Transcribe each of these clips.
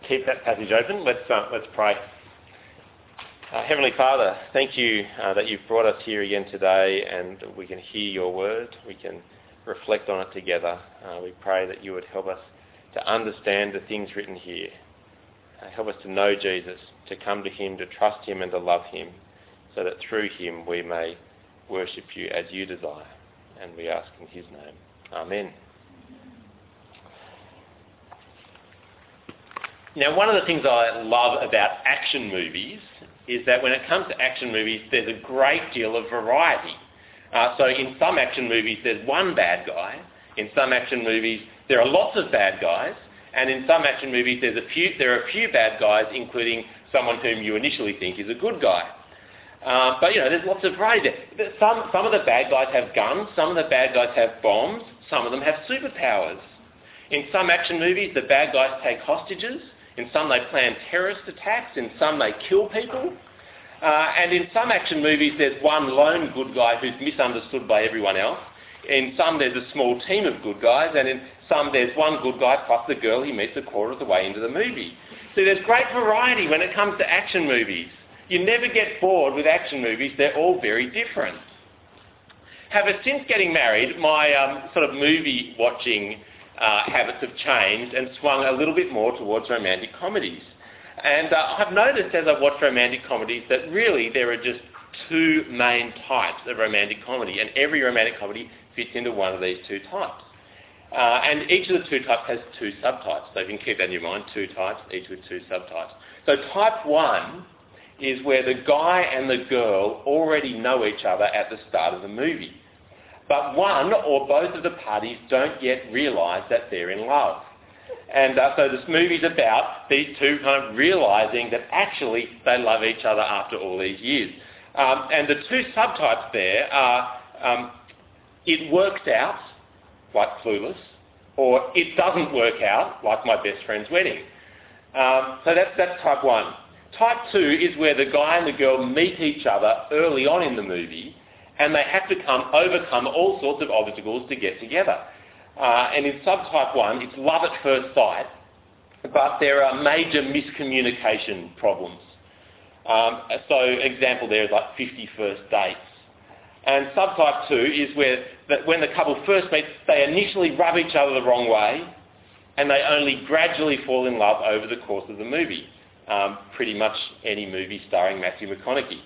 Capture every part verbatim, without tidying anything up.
keep that passage open. Let's uh, let's pray. Uh, Heavenly Father, thank you uh, that you've brought us here again today, and we can hear your word. We can reflect on it together. Uh, we pray that you would help us to understand the things written here. Uh, help us to know Jesus, to come to him, to trust him and to love him, so that through him we may worship you as you desire. And we ask in his name. Amen. Now, one of the things I love about action movies is that when it comes to action movies, there's a great deal of variety. Uh, so in some action movies, there's one bad guy. In some action movies, there are lots of bad guys. And in some action movies, there's a few, there are a few bad guys, including someone whom you initially think is a good guy. Uh, but, you know, there's lots of variety there. Some, some of the bad guys have guns. Some of the bad guys have bombs. Some of them have superpowers. In some action movies, the bad guys take hostages. In some, they plan terrorist attacks. In some, they kill people. Uh, and in some action movies, there's one lone good guy who's misunderstood by everyone else. In some, there's a small team of good guys. And in some, there's one good guy plus the girl he meets a quarter of the way into the movie. So there's great variety when it comes to action movies. You never get bored with action movies. They're all very different. However, since getting married, my um, sort of movie watching uh, habits have changed and swung a little bit more towards romantic comedies. And uh, I've noticed as I've watched romantic comedies that really there are just two main types of romantic comedy, and every romantic comedy fits into one of these two types. Uh, and each of the two types has two subtypes, so you can keep that in your mind, two types, each with two subtypes. So type one is where the guy and the girl already know each other at the start of the movie. But one or both of the parties don't yet realise that they're in love. And uh, so this movie's about these two kind of realising that actually they love each other after all these years. Um, and the two subtypes there are um, it works out, like Clueless, or it doesn't work out, like My Best Friend's Wedding. Um, so that's, that's type one. Type two is where the guy and the girl meet each other early on in the movie, and they have to come overcome all sorts of obstacles to get together. Uh, and in subtype one, it's love at first sight, but there are major miscommunication problems. Um, so example there is like fifty first dates. And subtype two is where that when the couple first meet, they initially rub each other the wrong way, and they only gradually fall in love over the course of the movie. Um, pretty much any movie starring Matthew McConaughey.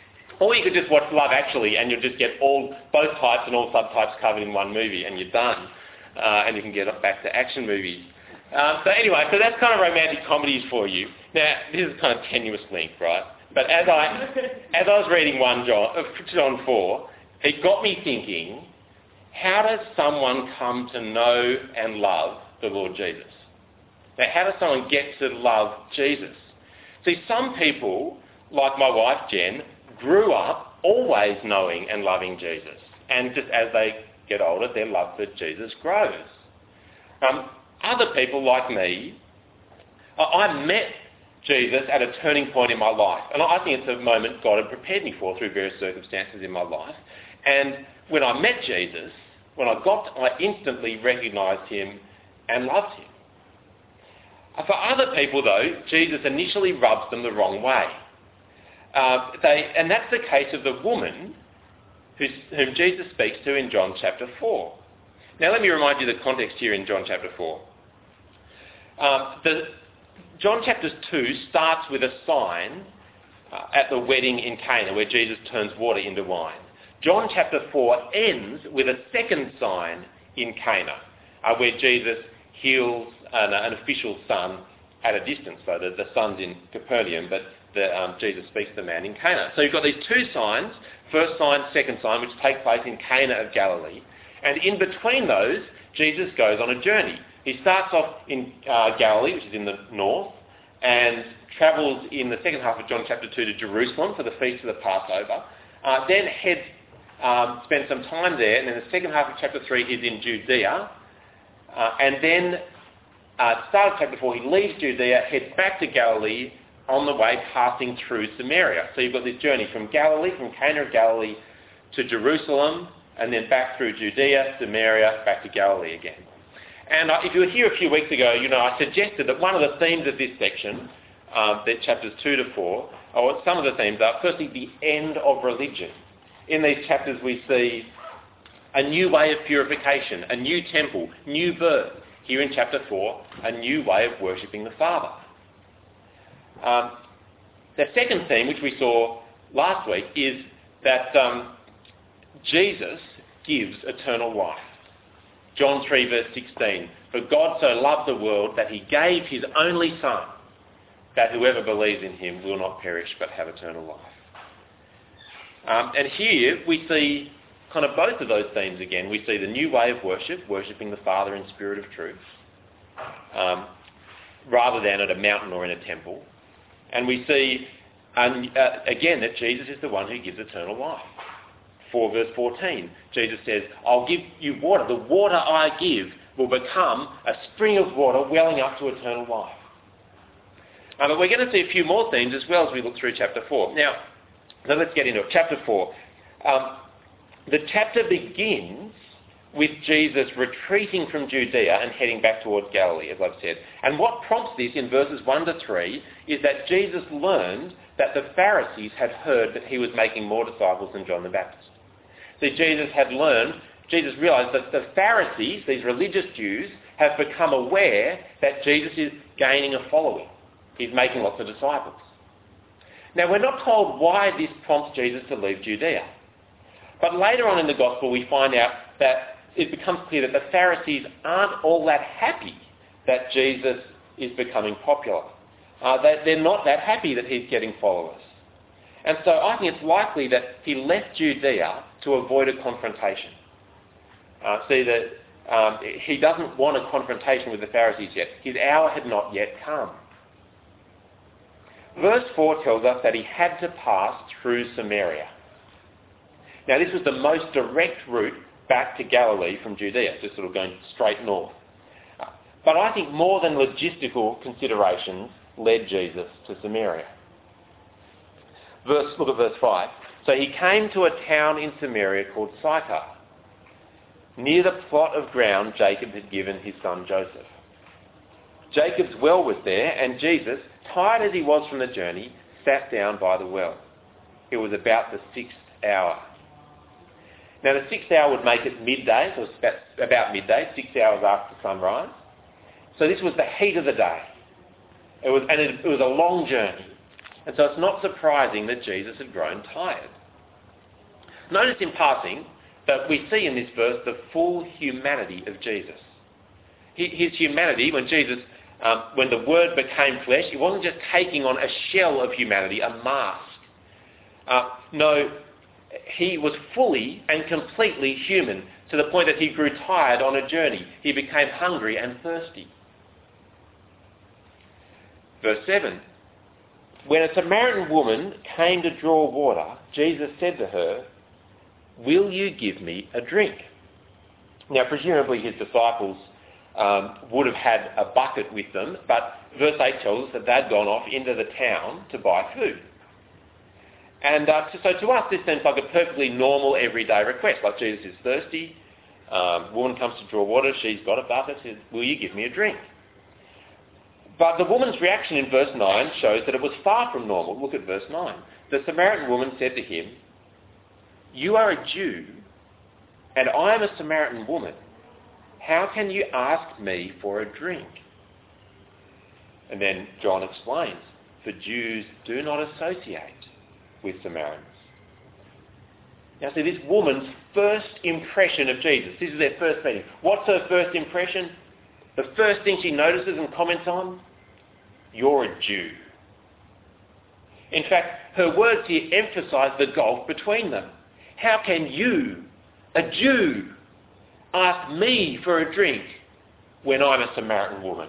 Or you could just watch Love Actually and you'll just get all both types and all subtypes covered in one movie and you're done. Uh, and you can get back to action movies. Um, so anyway, so that's kind of romantic comedies for you. Now, this is kind of tenuous link, right? But as I as I was reading one John, uh, John four, it got me thinking, how does someone come to know and love the Lord Jesus? Now, how does someone get to love Jesus? See, some people, like my wife Jen, grew up always knowing and loving Jesus. And just as they get older, their love for Jesus grows. Um, other people like me, I, I met Jesus at a turning point in my life. And I think it's a moment God had prepared me for through various circumstances in my life. And when I met Jesus, when I got, I instantly recognised him and loved him. For other people, though, Jesus initially rubs them the wrong way. Uh, they, and that's the case of the woman who's, whom Jesus speaks to in John chapter four. Now, let me remind you the context here in John chapter four. Um, the, John chapter two starts with a sign uh, at the wedding in Cana where Jesus turns water into wine. John chapter four ends with a second sign in Cana uh, where Jesus heals an, an official son at a distance. So the, the son's in Capernaum, but the, um, Jesus speaks to the man in Cana. So you've got these two signs, first sign, second sign, which take place in Cana of Galilee. And in between those, Jesus goes on a journey. He starts off in uh, Galilee, which is in the north, and travels in the second half of John chapter two to Jerusalem for the Feast of the Passover, uh, then heads, um, spends some time there, and then the second half of chapter three is in Judea, uh, and then uh, start of chapter four, he leaves Judea, heads back to Galilee, on the way passing through Samaria. So you've got this journey from Galilee, from Cana of Galilee to Jerusalem, and then back through Judea, Samaria, back to Galilee again. And uh, if you were here a few weeks ago, you know, I suggested that one of the themes of this section, um, that chapters two to four, or some of the themes are, firstly, the end of religion. In these chapters we see a new way of purification, a new temple, new birth. Here in chapter four, a new way of worshipping the Father. Um, the second theme, which we saw last week, is that um, Jesus gives eternal life. John three verse sixteen, for God so loved the world that he gave his only Son, that whoever believes in him will not perish but have eternal life. Um, and here we see kind of both of those themes again. We see the new way of worship, worshipping the Father in spirit of truth, um, rather than at a mountain or in a temple. And we see, um, uh, again, that Jesus is the one who gives eternal life. four verse fourteen, Jesus says, I'll give you water. The water I give will become a spring of water welling up to eternal life. Uh, but we're going to see a few more themes as well as we look through chapter four. Now, so let's get into it. Chapter four. Um, the chapter begins with Jesus retreating from Judea and heading back towards Galilee, as I've said. And what prompts this in verses one to three is that Jesus learned that the Pharisees had heard that he was making more disciples than John the Baptist. See, Jesus had learned, Jesus realised that the Pharisees, these religious Jews, have become aware that Jesus is gaining a following. He's making lots of disciples. Now, we're not told why this prompts Jesus to leave Judea. But later on in the Gospel, we find out that it becomes clear that the Pharisees aren't all that happy that Jesus is becoming popular. Uh, they, they're not that happy that he's getting followers. And so I think it's likely that he left Judea to avoid a confrontation. Uh, see that um, he doesn't want a confrontation with the Pharisees yet. His hour had not yet come. Verse four tells us that he had to pass through Samaria. Now this was the most direct route back to Galilee from Judea, just sort of going straight north. Uh, but I think more than logistical considerations led Jesus to Samaria. Verse, look at verse five. So he came to a town in Samaria called Sychar, near the plot of ground Jacob had given his son Joseph. Jacob's well was there, and Jesus, tired as he was from the journey, sat down by the well. It was about the sixth hour. Now the sixth hour would make it midday, so it was about, about midday, six hours after sunrise. So this was the heat of the day. It was, and it, it was a long journey. And so it's not surprising that Jesus had grown tired. Notice in passing that we see in this verse the full humanity of Jesus. His humanity, when Jesus, um, when the Word became flesh, he wasn't just taking on a shell of humanity, a mask. Uh, no, he was fully and completely human to the point that he grew tired on a journey. He became hungry and thirsty. Verse seven. When a Samaritan woman came to draw water, Jesus said to her, "Will you give me a drink?" Now, presumably his disciples um, would have had a bucket with them, but verse eight tells us that they'd gone off into the town to buy food. And uh, so to us, this seems like a perfectly normal, everyday request. Like Jesus is thirsty, um, woman comes to draw water, she's got a bucket, says, "Will you give me a drink?" But the woman's reaction in verse nine shows that it was far from normal. Look at verse nine. The Samaritan woman said to him, "You are a Jew, and I am a Samaritan woman. How can you ask me for a drink?" And then John explains, "For Jews do not associate with Samaritans." Now see, this woman's first impression of Jesus, this is their first meeting. What's her first impression? The first thing she notices and comments on? You're a Jew. In fact, her words here emphasise the gulf between them. How can you, a Jew, ask me for a drink when I'm a Samaritan woman?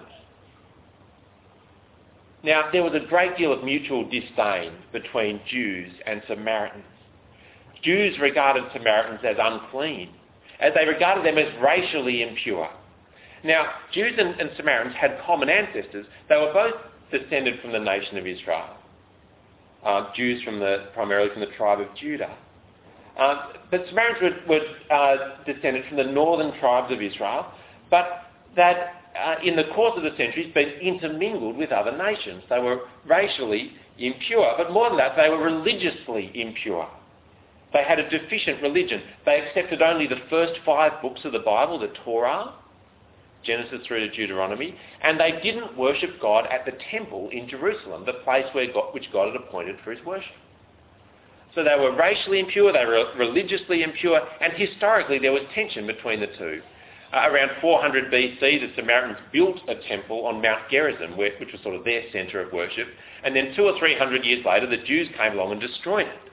Now, there was a great deal of mutual disdain between Jews and Samaritans. Jews regarded Samaritans as unclean, as they regarded them as racially impure. Now, Jews and, and Samaritans had common ancestors. They were both descended from the nation of Israel. Uh, Jews from the, primarily from the tribe of Judah. Uh, but Samaritans were, were uh, descended from the northern tribes of Israel. But that uh, in the course of the centuries been intermingled with other nations. They were racially impure, but more than that, they were religiously impure. They had a deficient religion. They accepted only the first five books of the Bible, the Torah, Genesis through to Deuteronomy, and they didn't worship God at the temple in Jerusalem, the place where God, which God had appointed for his worship. So they were racially impure, they were religiously impure, and historically there was tension between the two. Uh, around four hundred B C, the Samaritans built a temple on Mount Gerizim, where, which was sort of their centre of worship, and then two or three hundred years later the Jews came along and destroyed it.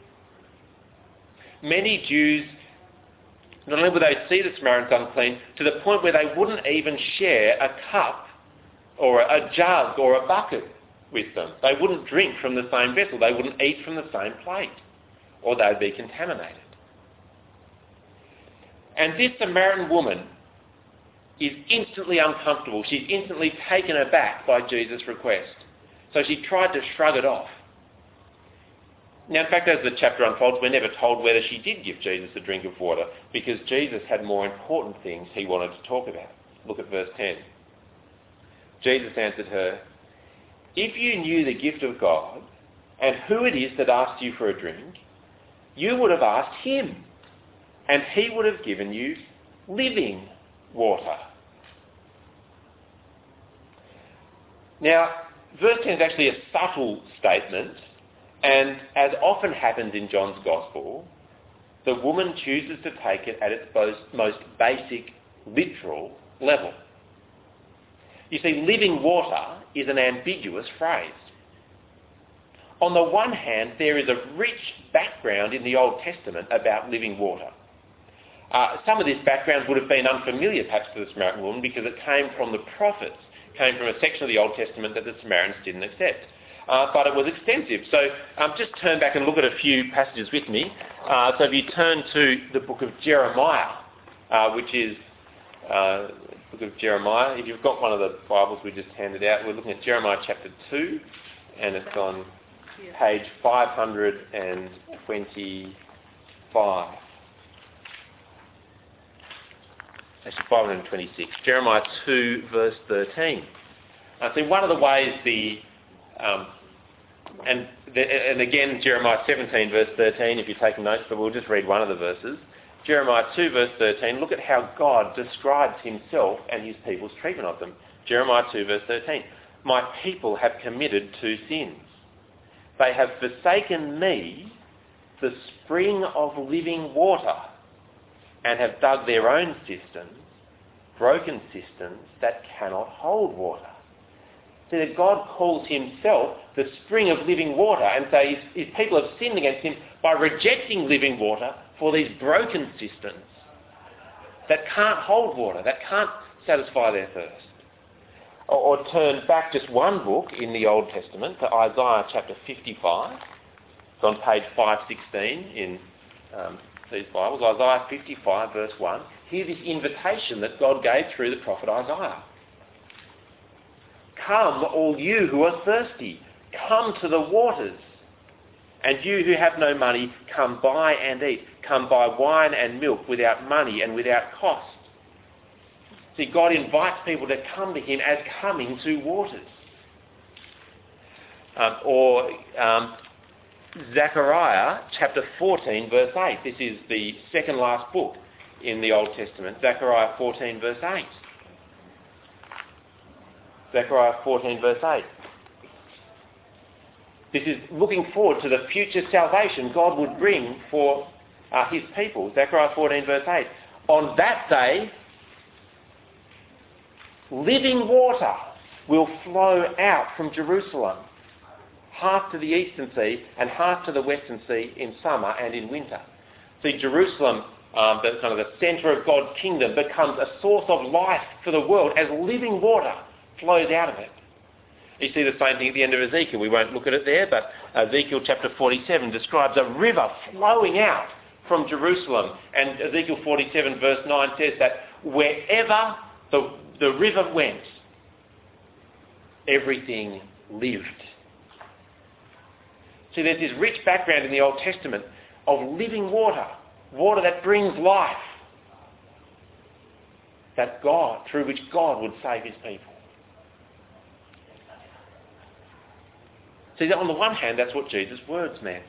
Many Jews, not only would they see the Samaritans unclean, to the point where they wouldn't even share a cup or a jug or a bucket with them. They wouldn't drink from the same vessel. They wouldn't eat from the same plate, or they'd be contaminated. And this Samaritan woman is instantly uncomfortable. She's instantly taken aback by Jesus' request. So she tried to shrug it off. Now, in fact, as the chapter unfolds, we're never told whether she did give Jesus a drink of water, because Jesus had more important things he wanted to talk about. Look at verse ten. Jesus answered her, "If you knew the gift of God and who it is that asked you for a drink, you would have asked him, and he would have given you living water." Now, verse ten is actually a subtle statement, and as often happens in John's Gospel, the woman chooses to take it at its most, most basic, literal level. You see, living water is an ambiguous phrase. On the one hand, there is a rich background in the Old Testament about living water. Uh, some of this background would have been unfamiliar perhaps to the Samaritan woman because it came from the prophets, came from a section of the Old Testament that the Samaritans didn't accept. Uh, but it was extensive. So um, just turn back and look at a few passages with me. Uh, so if you turn to the book of Jeremiah, uh, which is uh, the book of Jeremiah. If you've got one of the Bibles we just handed out, we're looking at Jeremiah chapter two, and it's on page five hundred twenty-five. Actually, five hundred twenty-six. Jeremiah two, verse thirteen. Uh, so one of the ways the Um, and, the, and again, Jeremiah seventeen, verse thirteen, if you're taking notes, but we'll just read one of the verses. Jeremiah two, verse thirteen, look at how God describes himself and his people's treatment of them. Jeremiah two, verse thirteen, "My people have committed two sins. They have forsaken me, the spring of living water, and have dug their own cisterns, broken cisterns that cannot hold water." So that God calls himself the spring of living water, and so his, his people have sinned against him by rejecting living water for these broken cisterns that can't hold water, that can't satisfy their thirst. Or, or turn back just one book in the Old Testament to Isaiah chapter fifty-five. It's on page five sixteen in um, these Bibles. Isaiah fifty-five, verse one. Hear this invitation that God gave through the prophet Isaiah. "Come, all you who are thirsty, come to the waters. And you who have no money, come buy and eat. Come buy wine and milk without money and without cost." See, God invites people to come to him as coming to waters. Um, or um, Zechariah chapter fourteen, verse eight. This is the second last book in the Old Testament. Zechariah fourteen, verse eight. Zechariah fourteen, verse eight. This is looking forward to the future salvation God would bring for uh, his people. Zechariah fourteen, verse eight. "On that day, living water will flow out from Jerusalem, half to the eastern sea and half to the western sea in summer and in winter." See, Jerusalem, um, the kind of the centre of God's kingdom, becomes a source of life for the world as living water flows out of it. You see the same thing at the end of Ezekiel. We won't look at it there, but Ezekiel chapter forty-seven describes a river flowing out from Jerusalem. And Ezekiel forty-seven verse nine says that wherever the, the river went, everything lived. See, there's this rich background in the Old Testament of living water, water that brings life. that God, through which God would save his people. See, on the one hand, that's what Jesus' words meant.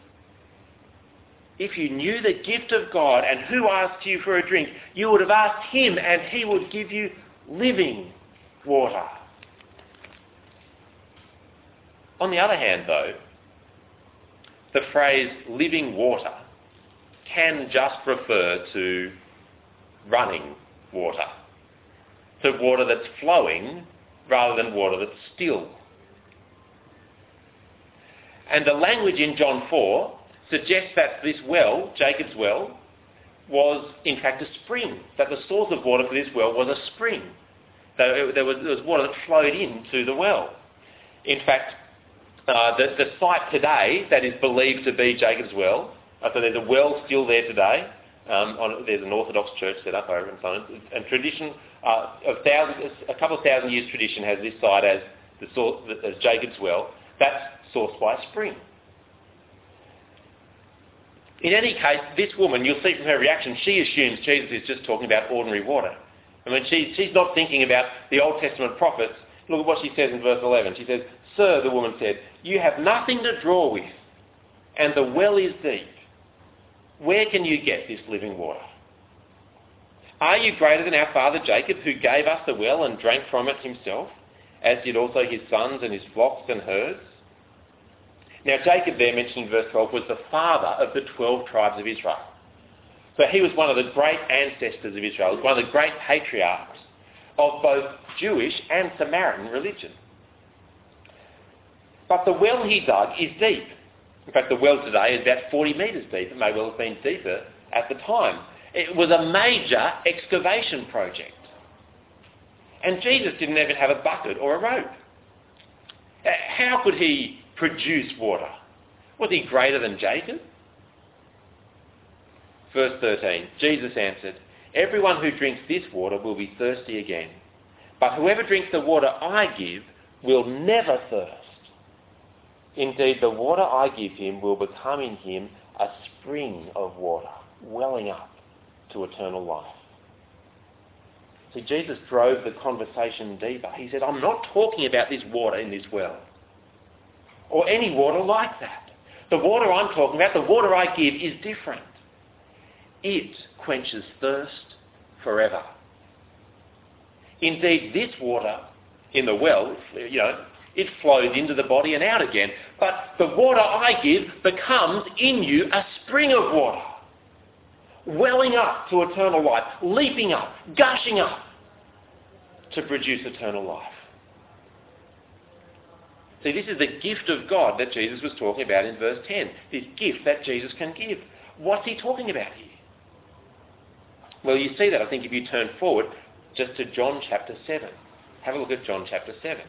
If you knew the gift of God and who asked you for a drink, you would have asked him and he would give you living water. On the other hand, though, the phrase living water can just refer to running water, to water that's flowing rather than water that's still. And the language in John four suggests that this well, Jacob's well, was in fact a spring, that the source of water for this well was a spring. There was, there was water that flowed into the well. In fact, uh, the, the site today that is believed to be Jacob's well, uh, so there's a well still there today. Um, on, there's an Orthodox church set up over in London, and tradition uh, of thousands, a couple of thousand years tradition has this site as the source, as Jacob's well. That's sourced by a spring. In any case, this woman, you'll see from her reaction, she assumes Jesus is just talking about ordinary water. I mean, she, she's not thinking about the Old Testament prophets. Look at what she says in verse eleven. She says, "Sir," the woman said, "you have nothing to draw with, and the well is deep. Where can you get this living water? Are you greater than our father Jacob, who gave us the well and drank from it himself, as did also his sons and his flocks and herds?" Now Jacob there mentioned in verse twelve was the father of the twelve tribes of Israel. So he was one of the great ancestors of Israel. He was one of the great patriarchs of both Jewish and Samaritan religion. But the well he dug is deep. In fact, the well today is about forty metres deep. It may well have been deeper at the time. It was a major excavation project. And Jesus didn't even have a bucket or a rope. How could he produce water? Was he greater than Jacob? Verse thirteen, Jesus answered, "Everyone who drinks this water will be thirsty again. But whoever drinks the water I give will never thirst. Indeed, the water I give him will become in him a spring of water, welling up to eternal life." See, Jesus drove the conversation deeper. He said, I'm not talking about this water in this well, or any water like that. The water I'm talking about, the water I give, is different. It quenches thirst forever. Indeed, this water in the well, you know, it flows into the body and out again. But the water I give becomes in you a spring of water, welling up to eternal life, leaping up, gushing up to produce eternal life. See, this is the gift of God that Jesus was talking about in verse ten. This gift that Jesus can give. What's he talking about here? Well, you see that, I think, if you turn forward just to John chapter seven. Have a look at John chapter seven.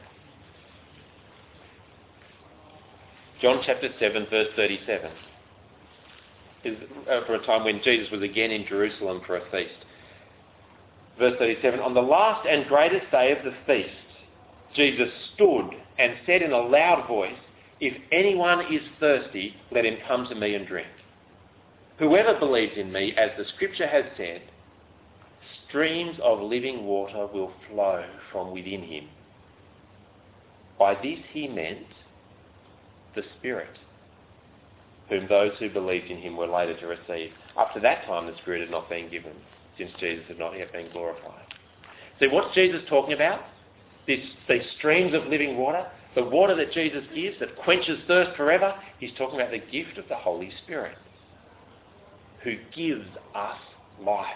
John chapter seven, verse thirty-seven. Is for a time when Jesus was again in Jerusalem for a feast. Verse thirty-seven, on the last and greatest day of the feast, Jesus stood and said in a loud voice, "If anyone is thirsty, let him come to me and drink. Whoever believes in me, as the scripture has said, streams of living water will flow from within him." By this he meant the Spirit, whom those who believed in him were later to receive. Up to that time the Spirit had not been given, since Jesus had not yet been glorified. See, what's Jesus talking about? This, these streams of living water, the water that Jesus gives that quenches thirst forever. He's talking about the gift of the Holy Spirit, who gives us life.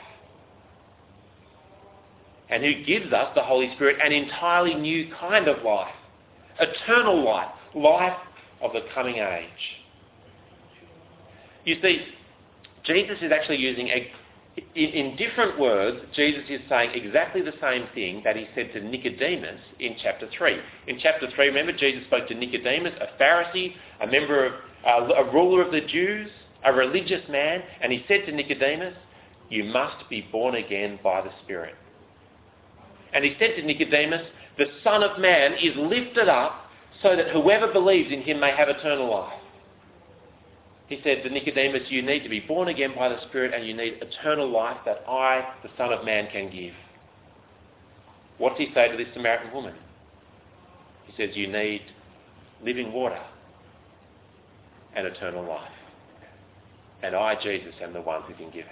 And who gives us, the Holy Spirit, an entirely new kind of life. Eternal life. Life of the coming age. You see, Jesus is actually using, a, in, in different words, Jesus is saying exactly the same thing that he said to Nicodemus in chapter three. In chapter three, remember, Jesus spoke to Nicodemus, a Pharisee, a member of, uh, a ruler of the Jews, a religious man, and he said to Nicodemus, "You must be born again by the Spirit." And he said to Nicodemus, "The Son of Man is lifted up so that whoever believes in him may have eternal life." He said to Nicodemus, you need to be born again by the Spirit, and you need eternal life that I, the Son of Man, can give. What does he say to this Samaritan woman? He says, you need living water and eternal life. And I, Jesus, am the one who can give it.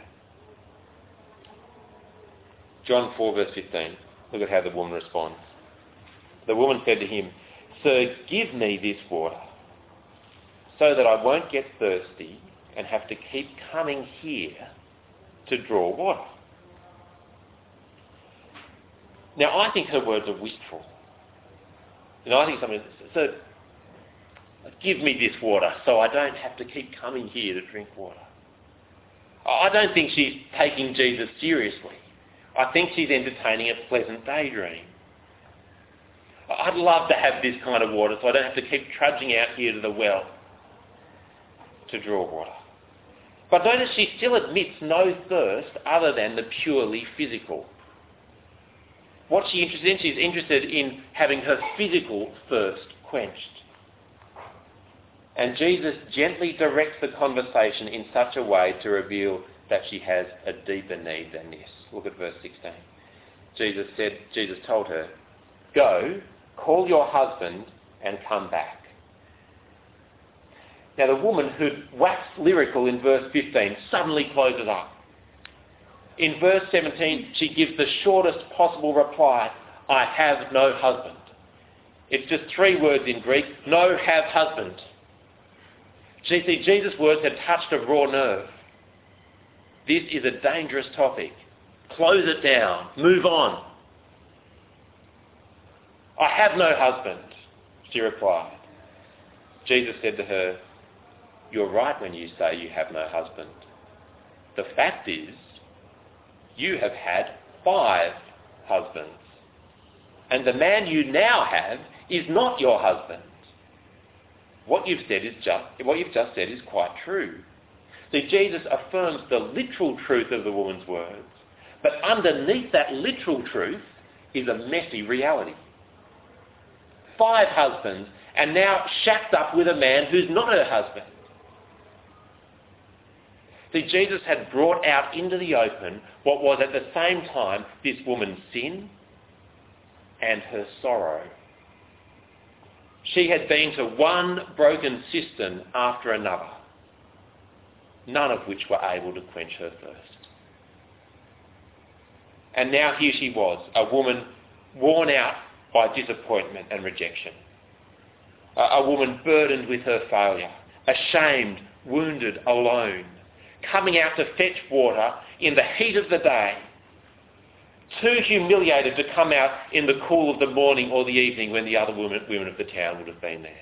John four verse fifteen. Look at how the woman responds. The woman said to him, Sir, give me this water so that I won't get thirsty and have to keep coming here to draw water. Now, I think her words are wistful. You know, I think something, so give me this water so I don't have to keep coming here to drink water. I don't think she's taking Jesus seriously. I think she's entertaining a pleasant daydream. I'd love to have this kind of water so I don't have to keep trudging out here to the well to draw water. But notice she still admits no thirst other than the purely physical. What's she interested in? She's interested in having her physical thirst quenched. And Jesus gently directs the conversation in such a way to reveal that she has a deeper need than this. Look at verse sixteen. Jesus said, Jesus told her, Go, call your husband and come back. Now the woman who'd waxed lyrical in verse fifteen suddenly closes up. In verse seventeen, she gives the shortest possible reply, I have no husband. It's just three words in Greek, no have husband. You see, Jesus' words had touched a raw nerve. This is a dangerous topic. Close it down. Move on. I have no husband, she replied. Jesus said to her, You're right when you say you have no husband. The fact is, you have had five husbands. And the man you now have is not your husband. What you've said is just, what you've just said is quite true. See, Jesus affirms the literal truth of the woman's words, but underneath that literal truth is a messy reality. Five husbands, and now shacked up with a man who's not her husband. See, Jesus had brought out into the open what was at the same time this woman's sin and her sorrow. She had been to one broken cistern after another, none of which were able to quench her thirst. And now here she was, a woman worn out by disappointment and rejection. A, a woman burdened with her failure, ashamed, wounded, alone, coming out to fetch water in the heat of the day, too humiliated to come out in the cool of the morning or the evening when the other women, women of the town would have been there.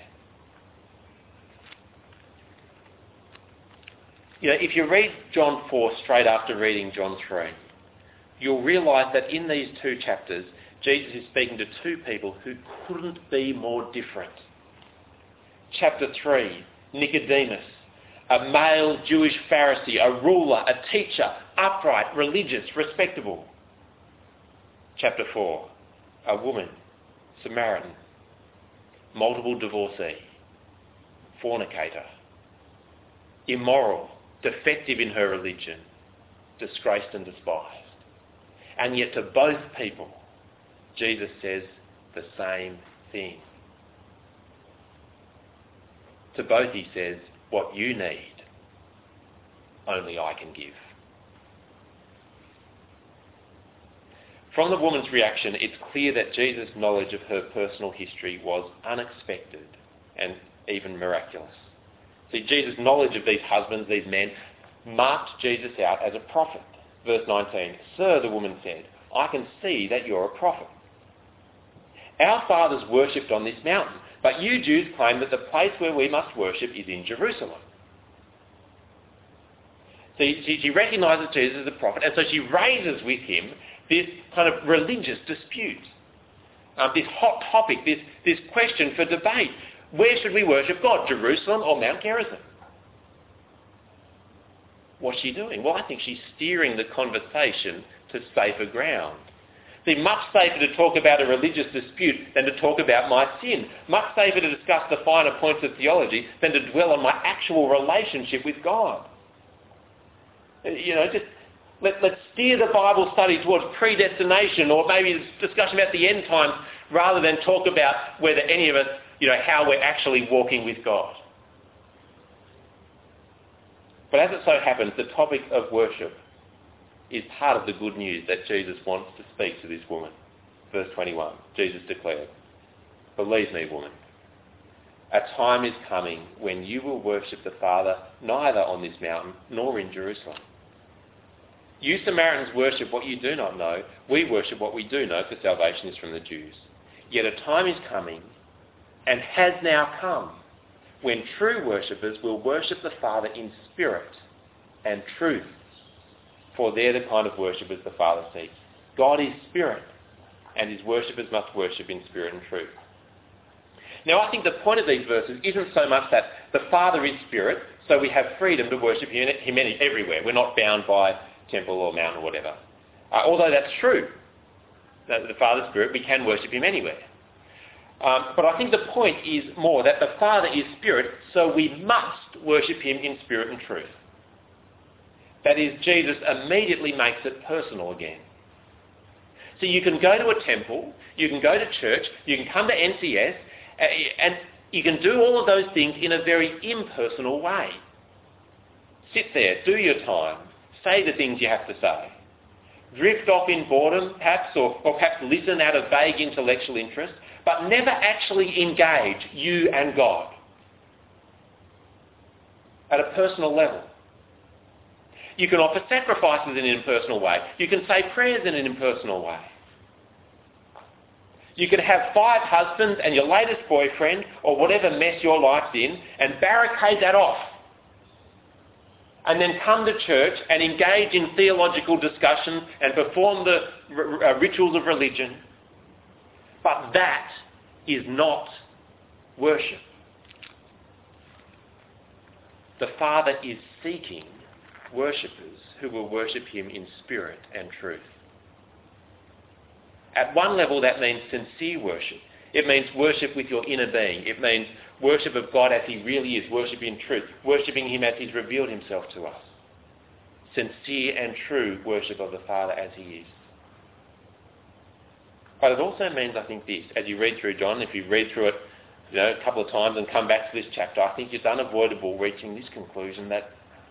You know, if you read John four straight after reading John three, you'll realise that in these two chapters, Jesus is speaking to two people who couldn't be more different. Chapter three, Nicodemus, a male Jewish Pharisee, a ruler, a teacher, upright, religious, respectable. Chapter four, a woman, Samaritan, multiple divorcee, fornicator, immoral, defective in her religion, disgraced and despised. And yet to both people, Jesus says the same thing. To both he says, what you need, only I can give. From the woman's reaction, it's clear that Jesus' knowledge of her personal history was unexpected and even miraculous. See, Jesus' knowledge of these husbands, these men, marked Jesus out as a prophet. Verse nineteen, Sir, the woman said, I can see that you're a prophet. Our fathers worshipped on this mountain, but you Jews claim that the place where we must worship is in Jerusalem. See, she, she recognises Jesus as a prophet, and so she raises with him this kind of religious dispute, um, this hot topic, this, this question for debate. Where should we worship God, Jerusalem or Mount Gerizim? What's she doing? Well, I think she's steering the conversation to safer ground. See, much safer to talk about a religious dispute than to talk about my sin. Much safer to discuss the finer points of theology than to dwell on my actual relationship with God. You know, just Let, let's steer the Bible study towards predestination, or maybe a discussion about the end times, rather than talk about whether any of us, you know, how we're actually walking with God. But as it so happens, the topic of worship is part of the good news that Jesus wants to speak to this woman. Verse twenty-one, Jesus declared, "Believe me, woman, a time is coming when you will worship the Father neither on this mountain nor in Jerusalem. You Samaritans worship what you do not know. We worship what we do know, for salvation is from the Jews. Yet a time is coming, and has now come, when true worshippers will worship the Father in spirit and truth, for they're the kind of worshippers the Father seeks. God is spirit, and his worshippers must worship in spirit and truth." Now, I think the point of these verses isn't so much that the Father is spirit, so we have freedom to worship him, him any, everywhere. We're not bound by temple or mountain or whatever. Uh, although that's true, that the Father's spirit, we can worship him anywhere. Um, but I think the point is more that the Father is spirit, so we must worship him in spirit and truth. That is, Jesus immediately makes it personal again. So you can go to a temple, you can go to church, you can come to N C S, uh, and you can do all of those things in a very impersonal way. Sit there, do your time, say the things you have to say. Drift off in boredom, perhaps, or, or perhaps listen out of vague intellectual interest, but never actually engage you and God at a personal level. You can offer sacrifices in an impersonal way. You can say prayers in an impersonal way. You can have five husbands and your latest boyfriend, or whatever mess your life's in, and barricade that off. And then come to church and engage in theological discussion and perform the r- r- rituals of religion. But that is not worship. The Father is seeking worshippers who will worship him in spirit and truth. At one level, that means sincere worship. It means worship with your inner being. It means worship of God as he really is, worship in truth, worshipping him as he's revealed himself to us. Sincere and true worship of the Father as he is. But it also means, I think, this, as you read through John, if you read through it, you know, a couple of times and come back to this chapter, I think it's unavoidable reaching this conclusion that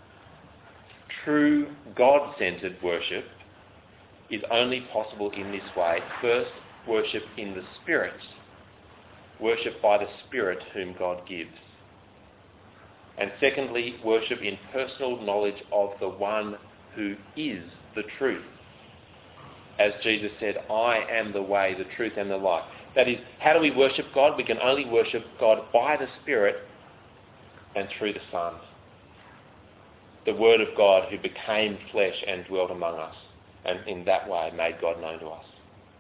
true God-centred worship is only possible in this way. First, worship in the Spirit. Worship by the Spirit whom God gives. And secondly, worship in personal knowledge of the one who is the truth. As Jesus said, "I am the way, the truth and the life." That is, how do we worship God? We can only worship God by the Spirit and through the Son, the Word of God who became flesh and dwelt among us, and in that way made God known to us.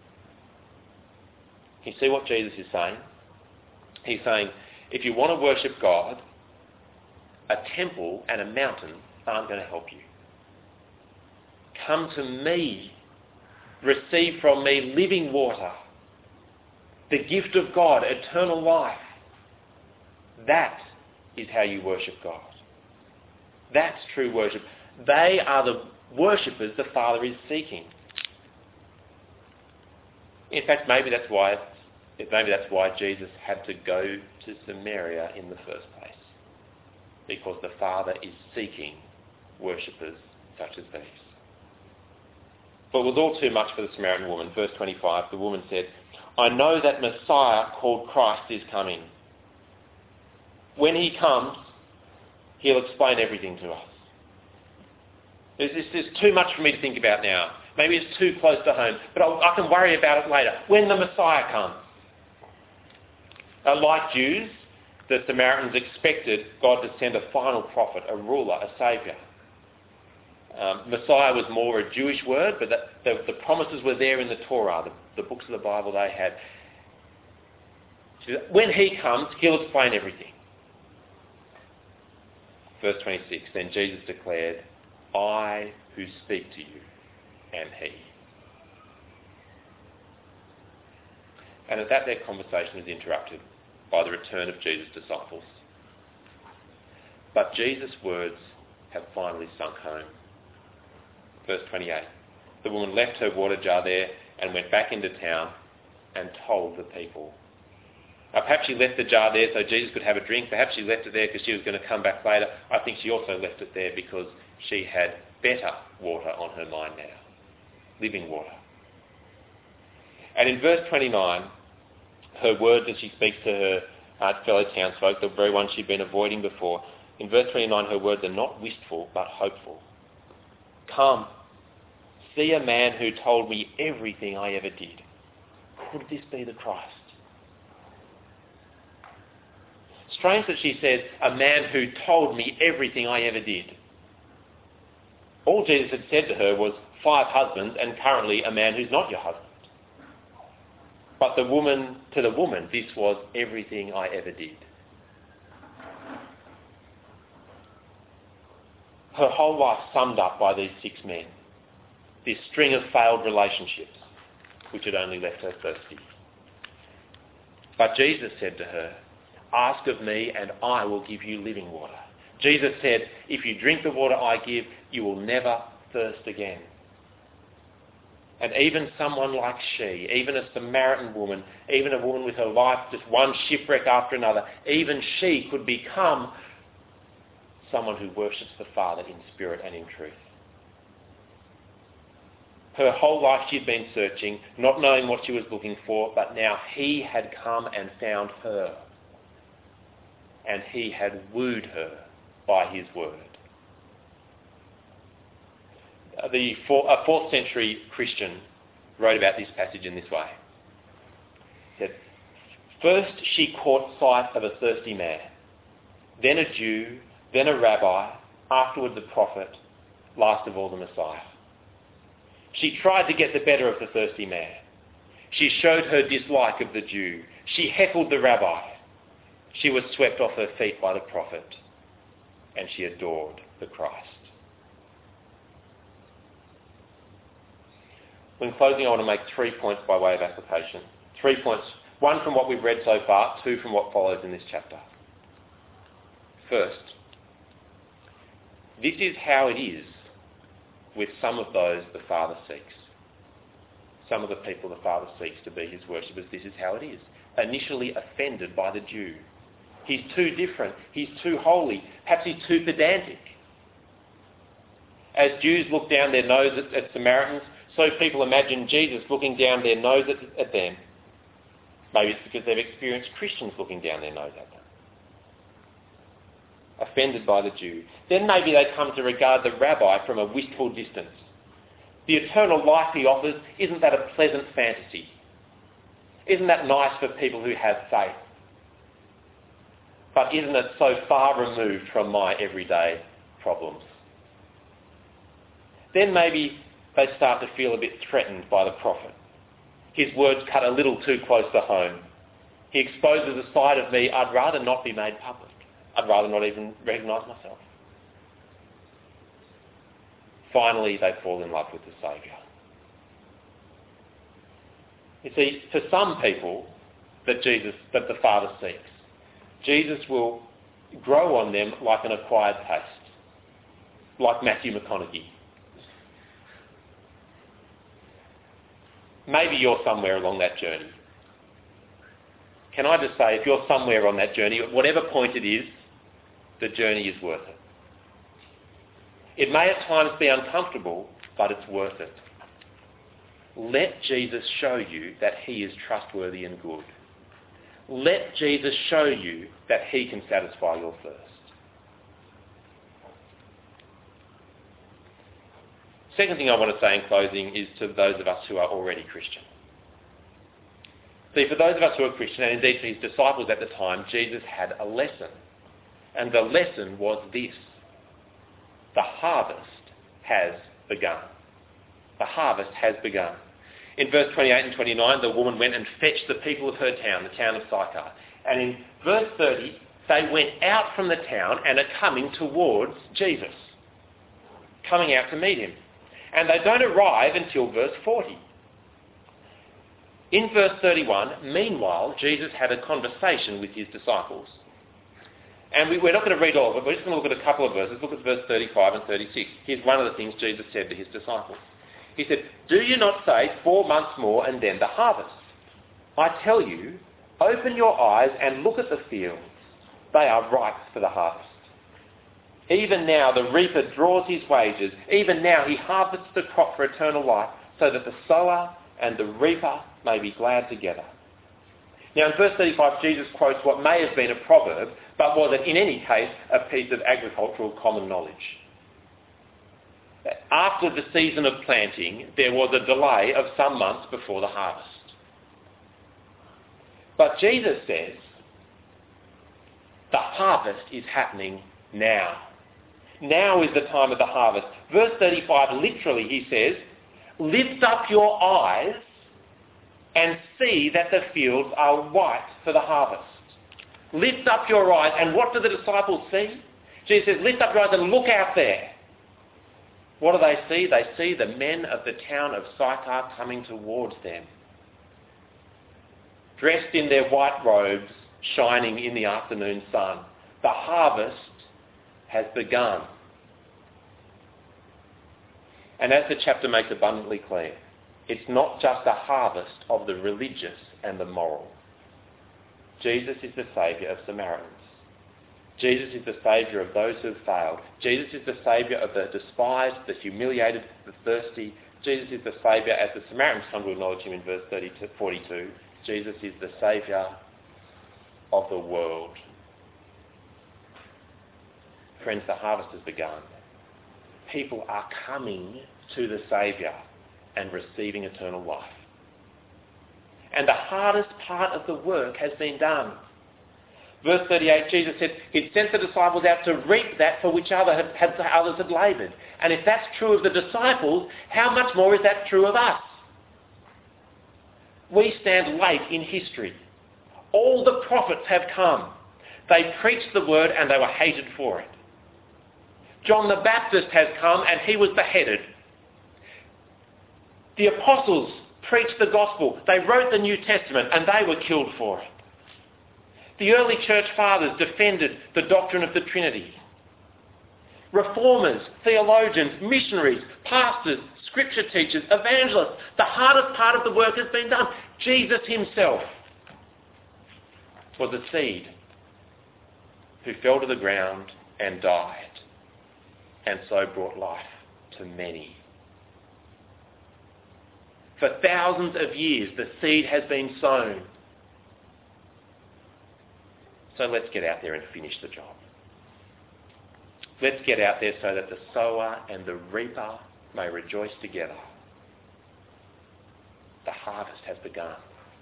Can you see what Jesus is saying? He's saying, if you want to worship God, a temple and a mountain aren't going to help you. Come to me, receive from me living water, the gift of God, eternal life. That is how you worship God. That's true worship. They are the worshippers the Father is seeking. In fact, maybe that's why maybe that's why Jesus had to go to Samaria in the first place. Because the Father is seeking worshippers such as these. But it was all too much for the Samaritan woman. Verse twenty-five, the woman said, "I know that Messiah called Christ is coming. When he comes, he'll explain everything to us." This is too much for me to think about now. Maybe it's too close to home, but I'll, I can worry about it later, when the Messiah comes. Uh, like Jews, the Samaritans expected God to send a final prophet, a ruler, a saviour. Um, Messiah was more a Jewish word, but the, the, the promises were there in the Torah, the, the books of the Bible they had. So when he comes, he'll explain everything. Verse twenty-six, then Jesus declared, "I who speak to you am he." And at that, their conversation was interrupted by the return of Jesus' disciples. But Jesus' words have finally sunk home. Verse twenty-eight. The woman left her water jar there and went back into town and told the people. Now, perhaps she left the jar there so Jesus could have a drink. Perhaps she left it there because she was going to come back later. I think she also left it there because she had better water on her mind now. Living water. And in verse twenty-nine, her words as she speaks to her uh, fellow townsfolk, the very ones she'd been avoiding before, in verse twenty-nine her words are not wistful but hopeful. Come, see a man who told me everything I ever did. Could this be the Christ? Strange that she says, a man who told me everything I ever did. All Jesus had said to her was, five husbands and currently a man who's not your husband. But the woman, to the woman, this was everything I ever did. Her whole life summed up by these six men. This string of failed relationships, which had only left her thirsty. But Jesus said to her, ask of me and I will give you living water. Jesus said, if you drink the water I give, you will never thirst again. And even someone like she, even a Samaritan woman, even a woman with her life just one shipwreck after another, even she could become someone who worships the Father in spirit and in truth. Her whole life she'd been searching, not knowing what she was looking for, but now he had come and found her. And he had wooed her by his word. The four, a fourth century Christian wrote about this passage in this way. He said, first she caught sight of a thirsty man, then a Jew, then a rabbi, afterwards a prophet, last of all the Messiah. She tried to get the better of the thirsty man. She showed her dislike of the Jew. She heckled the rabbi. She was swept off her feet by the prophet, and she adored the Christ. In closing, I want to make three points by way of application. Three points. One from what we've read so far, two from what follows in this chapter. First, this is how it is with some of those the Father seeks. Some of the people the Father seeks to be his worshippers, this is how it is. Initially offended by the Jew. He's too different. He's too holy. Perhaps he's too pedantic. As Jews look down their nose at, at Samaritans, so people imagine Jesus looking down their nose at, at them. Maybe it's because they've experienced Christians looking down their nose at them. Offended by the Jew. Then maybe they come to regard the rabbi from a wistful distance. The eternal life he offers, isn't that a pleasant fantasy? Isn't that nice for people who have faith? But isn't it so far removed from my everyday problems? Then maybe they start to feel a bit threatened by the prophet. His words cut a little too close to home. He exposes a side of me I'd rather not be made public. I'd rather not even recognise myself. Finally, they fall in love with the Saviour. You see, for some people that Jesus, that the Father seeks, Jesus will grow on them like an acquired taste, like Matthew McConaughey. Maybe you're somewhere along that journey. Can I just say, if you're somewhere on that journey, at whatever point it is, the journey is worth it. It may at times be uncomfortable, but it's worth it. Let Jesus show you that he is trustworthy and good. Let Jesus show you that he can satisfy your thirst. Second thing I want to say in closing is to those of us who are already Christian. See, for those of us who are Christian, and indeed for his disciples at the time, Jesus had a lesson. And the lesson was this. The harvest has begun. The harvest has begun. In verse twenty-eight and twenty-nine, the woman went and fetched the people of her town, the town of Sychar. And in verse thirty, they went out from the town and are coming towards Jesus. Coming out to meet him. And they don't arrive until verse forty. In verse thirty-one, meanwhile, Jesus had a conversation with his disciples. And we, we're not going to read all of it. We're just going to look at a couple of verses. Look at verse thirty-five and thirty-six. Here's one of the things Jesus said to his disciples. He said, "Do you not say, four months more and then the harvest? I tell you, open your eyes and look at the fields. They are ripe for the harvest. Even now the reaper draws his wages. Even now he harvests the crop for eternal life, so that the sower and the reaper may be glad together." Now in verse thirty-five, Jesus quotes what may have been a proverb, but was in any case a piece of agricultural common knowledge. After the season of planting, there was a delay of some months before the harvest. But Jesus says, the harvest is happening now. Now is the time of the harvest. Verse thirty-five, literally, he says, "Lift up your eyes and see that the fields are white for the harvest." Lift up your eyes, and what do the disciples see? Jesus says, lift up your eyes and look out there. What do they see? They see the men of the town of Sychar coming towards them, dressed in their white robes, shining in the afternoon sun. The harvest has begun. And as the chapter makes abundantly clear, it's not just a harvest of the religious and the moral. Jesus is the saviour of Samaritans. Jesus is the saviour of those who have failed. Jesus is the saviour of the despised, the humiliated, the thirsty. Jesus is the saviour, as the Samaritans come to acknowledge him in verse thirty to forty-two. Jesus is the saviour of the world. Friends, the harvest has begun. People are coming to the Saviour and receiving eternal life. And the hardest part of the work has been done. Verse thirty-eight, Jesus said he'd sent the disciples out to reap that for which other had, had, others had laboured. And if that's true of the disciples, how much more is that true of us? We stand late in history. All the prophets have come. They preached the word and they were hated for it. John the Baptist has come and he was beheaded. The apostles preached the gospel. They wrote the New Testament and they were killed for it. The early church fathers defended the doctrine of the Trinity. Reformers, theologians, missionaries, pastors, scripture teachers, evangelists. The hardest part of the work has been done. Jesus himself was a seed who fell to the ground and died, and so brought life to many. For thousands of years, the seed has been sown. So let's get out there and finish the job. Let's get out there so that the sower and the reaper may rejoice together. The harvest has begun.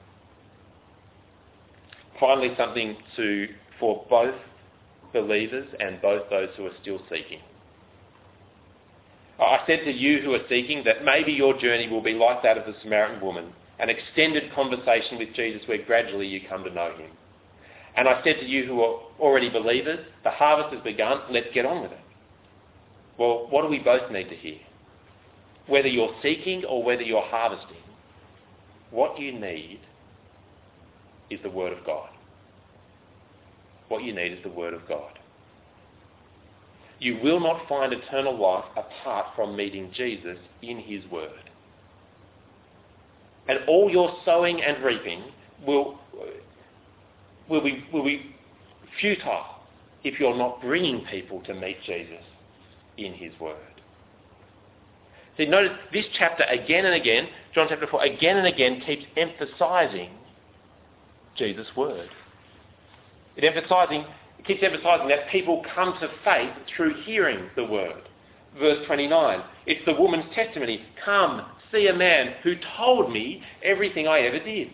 Finally, something to for both believers and both those who are still seeking. I said to you who are seeking that maybe your journey will be like that of the Samaritan woman, an extended conversation with Jesus where gradually you come to know him. And I said to you who are already believers, the harvest has begun, let's get on with it. Well, what do we both need to hear? Whether you're seeking or whether you're harvesting, what you need is the Word of God. What you need is the Word of God. You will not find eternal life apart from meeting Jesus in his Word. And all your sowing and reaping will, will, be, will be futile if you're not bringing people to meet Jesus in his Word. See, notice this chapter again and again, John chapter four, again and again keeps emphasising Jesus' Word. It emphasising It keeps emphasising that people come to faith through hearing the word. Verse twenty-nine, it's the woman's testimony. Come, see a man who told me everything I ever did.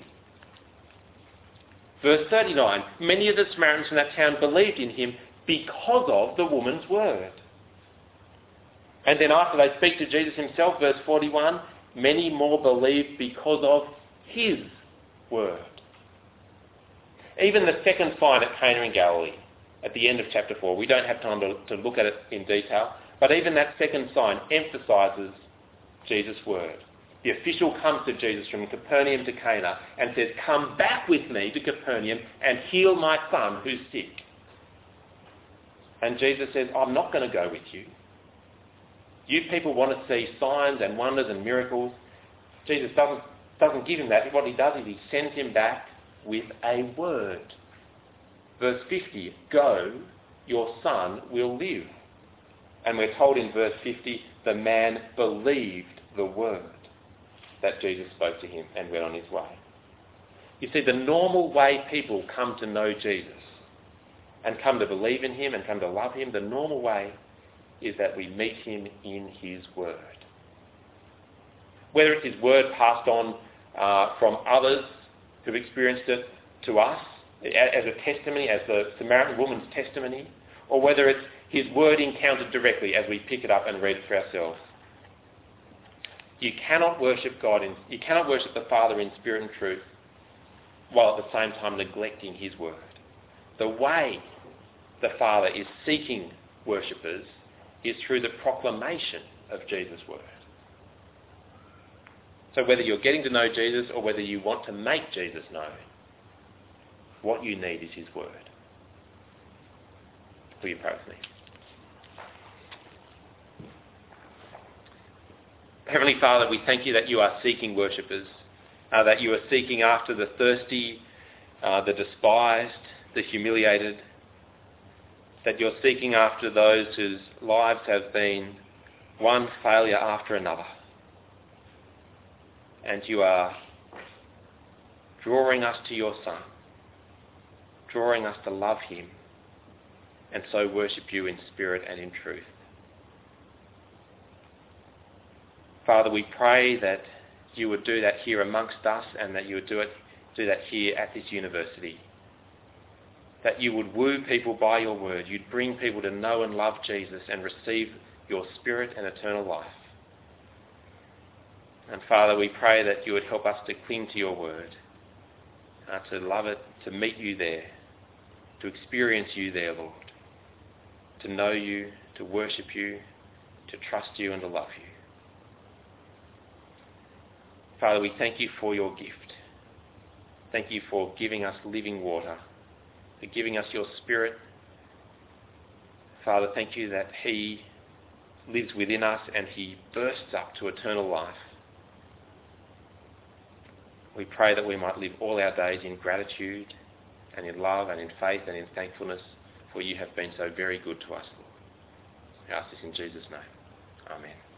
Verse thirty-nine, many of the Samaritans from that town believed in him because of the woman's word. And then after they speak to Jesus himself, verse forty-one, many more believed because of his word. Even the second sign at Cana in Galilee, at the end of chapter four, we don't have time to, to look at it in detail, but even that second sign emphasises Jesus' word. The official comes to Jesus from Capernaum to Cana and says, come back with me to Capernaum and heal my son who's sick. And Jesus says, I'm not going to go with you. You people want to see signs and wonders and miracles. Jesus doesn't, doesn't give him that. What he does is he sends him back with a word. Verse fifty, go, your son will live. And we're told in verse fifty, the man believed the word that Jesus spoke to him and went on his way. You see, the normal way people come to know Jesus and come to believe in him and come to love him, the normal way is that we meet him in his word. Whether it's his word passed on uh, from others who've experienced it to us as a testimony, as the Samaritan woman's testimony, or whether it's his word encountered directly as we pick it up and read it for ourselves. You cannot worship God, in, you cannot worship the Father in spirit and truth while at the same time neglecting his word. The way the Father is seeking worshippers is through the proclamation of Jesus' word. So whether you're getting to know Jesus or whether you want to make Jesus known, what you need is his word. Will you pray with me? Heavenly Father, we thank you that you are seeking worshippers, uh, that you are seeking after the thirsty, uh, the despised, the humiliated, that you're seeking after those whose lives have been one failure after another. And you are drawing us to your Son, drawing us to love him, and so worship you in spirit and in truth. Father, we pray that you would do that here amongst us and that you would do it, do that here at this university. That you would woo people by your word. You'd bring people to know and love Jesus and receive your spirit and eternal life. And Father, we pray that you would help us to cling to your word, uh, to love it, to meet you there, to experience you there, Lord, to know you, to worship you, to trust you and to love you. Father, we thank you for your gift. Thank you for giving us living water, for giving us your spirit. Father, thank you that he lives within us and he bursts up to eternal life. We pray that we might live all our days in gratitude and in love and in faith and in thankfulness, for you have been so very good to us, Lord. I ask this in Jesus' name. Amen.